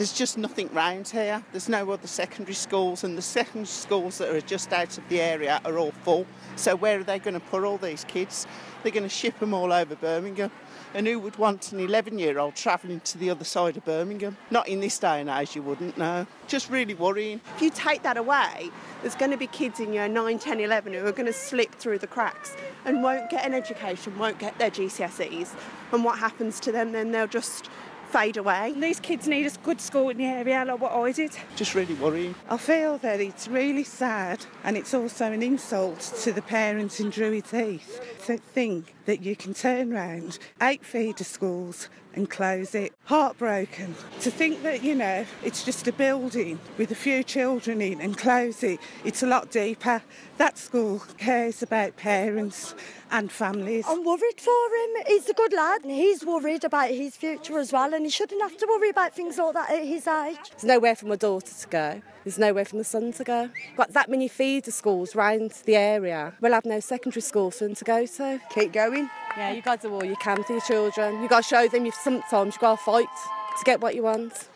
There's just nothing round here. There's no other secondary schools, and the secondary schools that are just out of the area are all full. So where are they going to put all these kids? They're going to ship them all over Birmingham. And who would want an 11-year-old travelling to the other side of Birmingham? Not in this day and age, you wouldn't, no. Just really worrying. If you take that away, there's going to be kids in year 9, 10, 11 who are going to slip through the cracks and won't get an education, won't get their GCSEs. And what happens to them then? They'll just fade away. These kids need a good school in the area, like what I did. Just really worrying. I feel that it's really sad, and it's also an insult to the parents in Druids Heath to think that you can turn round 8 feeder schools and close it. Heartbroken. To think that, it's just a building with a few children in and close it. It's a lot deeper. That school cares about parents and families. I'm worried for him. He's a good lad and he's worried about his future as well, and he shouldn't have to worry about things like that at his age. There's nowhere for my daughter to go. There's nowhere for my son to go. Got that many feeder schools round the area. We'll have no secondary school for them to go to. Keep going. Yeah, you've got to do all you can for your children. You've got to show them sometimes you've got to fight to get what you want.